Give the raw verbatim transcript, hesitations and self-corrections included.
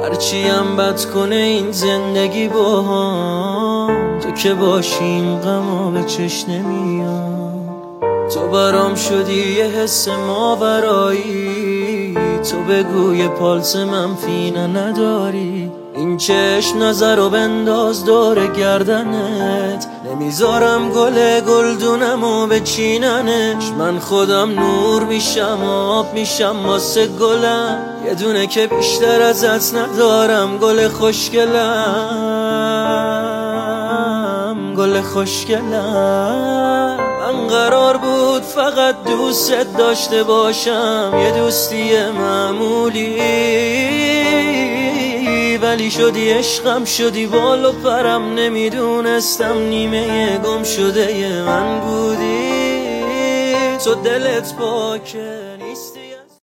هرچی هم بد کنه این زندگی با هم، تو که باشیم غم به چش نمیام. تو برام شدی یه حس ماورایی، تو بگو یه پالس منفی نداری. این چشم نظر رو بنداز دور گردنت، نمیذارم گل گلدونم و بچیننش. من خودم نور میشم آب میشم واسه گلم، یه دونه که بیشتر ازت ندارم. گل خوشگلم گل خوشگلم، من قرار بود فقط دوست داشته باشم، یه دوستی معمولی، ولی شدی عشقم شدی بال و پرم. نمیدونستم نیمه گم شده من بودی. تو دلت پاکه